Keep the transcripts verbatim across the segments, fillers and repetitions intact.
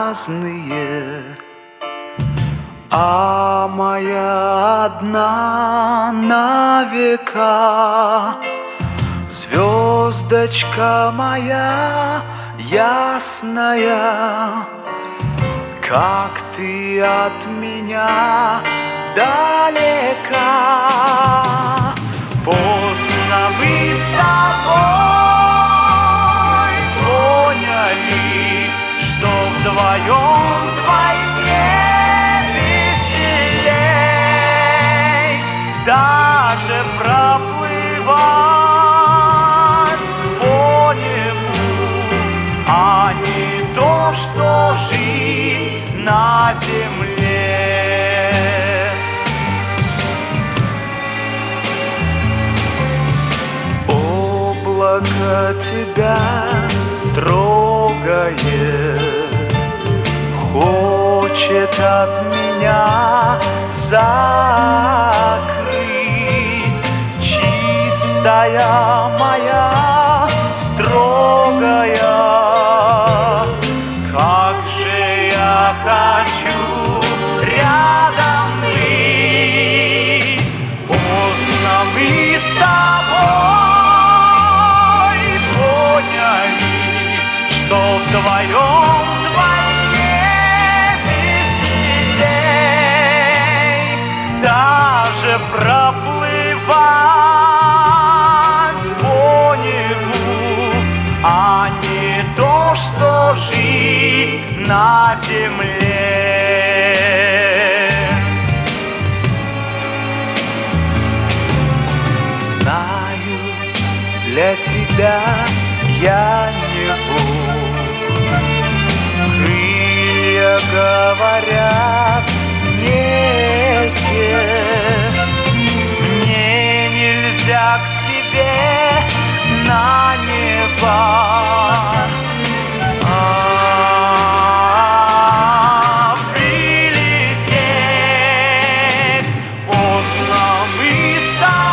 разные, а моя одна на века. Звездочка моя ясная, как ты от меня далека. Поздно мы с тобой поняли, что вдвоем вдвойне веселей. Даже проплывать по небу, а не то, что жить на земле. Облако тебя трогает, хочет от меня закрыть. Чистая моя, строгая, как же я хочу рядом быть. Поздно мы с тобой поняли, что вдвоем вдвойне веселей. Даже проплывать по небу, а не то, что жить на земле. Знаю, для тебя я не Бог. Крылья говорят не те. Мне нельзя к тебе на небо. А прилететь. Поздно мы с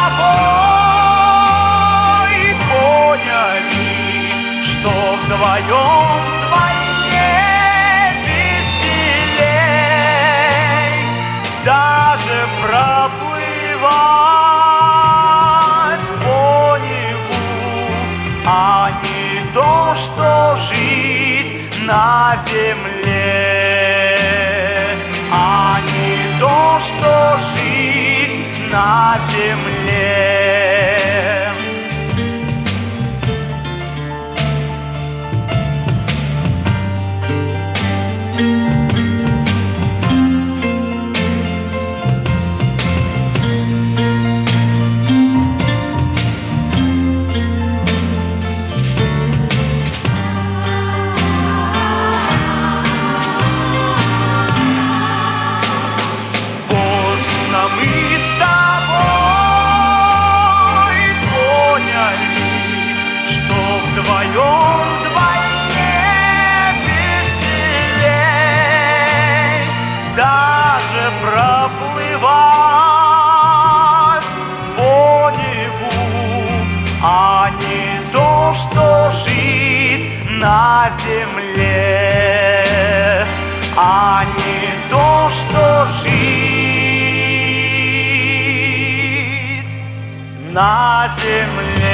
тобой поняли, что вдвоем вдвойне веселей. Даже проплывать по небу, а не то, что жить на земле. А не то, что жить на земле. Вдвоем вдвойне веселей. Даже проплывать по небу, а не то, что жить на земле. А не то, что жить на земле.